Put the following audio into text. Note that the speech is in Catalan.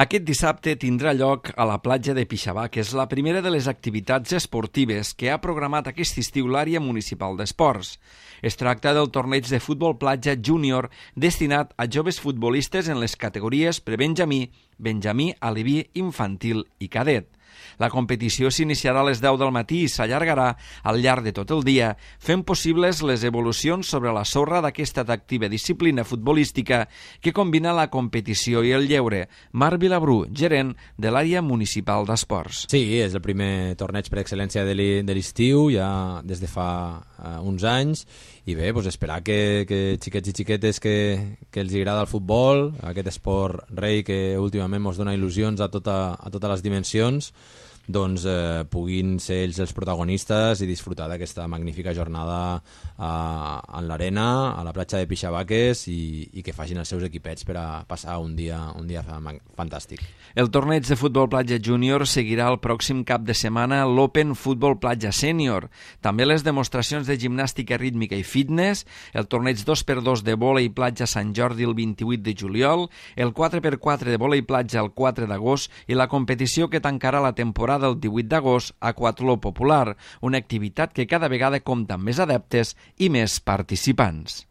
Aquest dissabte tindrà lloc a la platja de Pixavà, que és la primera de les activitats esportives que ha programat aquest estiu l'àrea municipal d'esports. Es tracta del torneig de futbol platja júnior destinat a joves futbolistes en les categories prebenjamí, benjamí, aleví, infantil i cadet. La competició s'iniciarà a les 10 del matí i s'allargarà al llarg de tot el dia, fent possibles les evolucions sobre la sorra d'aquesta atractiva disciplina futbolística que combina la competició i el lleure. Marc Vilabrú, gerent de l'àrea municipal d'esports. Sí, és el primer torneig per excel·lència de l'estiu, ja des de fa uns anys, i bé, doncs esperar que xiquets i xiquetes que els agrada el futbol, aquest esport rei que últimament ens dona il·lusions a totes les dimensions, doncs puguin ser ells els protagonistes i disfrutar d'aquesta magnífica jornada en l'arena, a la platja de Pixavaques, i que facin els seus equipets per a passar un dia fantàstic. El torneig de futbol platja júnior seguirà el pròxim cap de setmana l'Open Futbol Platja Sènior, també les demostracions de gimnàstica rítmica i fitness, el torneig 2x2 de vòlei platja Sant Jordi el 28 de juliol, el 4x4 de vòlei platja el 4 d'agost i la competició que tancarà la temporada el 18 d'agost a Aquatló Popular, una activitat que cada vegada compta amb més adeptes i més participants.